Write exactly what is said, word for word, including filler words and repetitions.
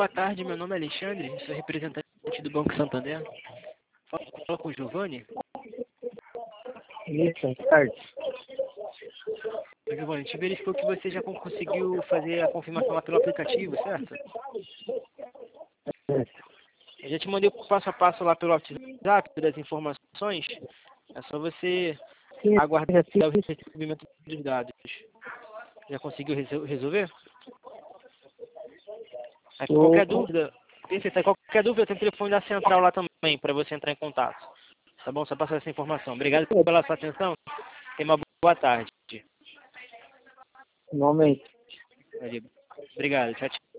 boa tarde, meu nome é Alexandre, sou representante do Banco Santander. Fala com o Giovanni. Isso, boa tarde. Ô, Giovanni, a gente verificou que você já conseguiu fazer a confirmação lá pelo aplicativo, certo? É. Eu já te mandei o passo a passo lá pelo WhatsApp das informações. É só você Sim, aguardar já o fiz. recebimento dos dados. Já conseguiu resol- resolver? Aí, Tô- qualquer dúvida, perfeito. Aí, qualquer dúvida, tem o telefone da central lá também para você entrar em contato. Tá bom? Só passar essa informação. Obrigado pela sua atenção. Tenha uma boa tarde. Normalmente. Obrigado. Tchau, tchau.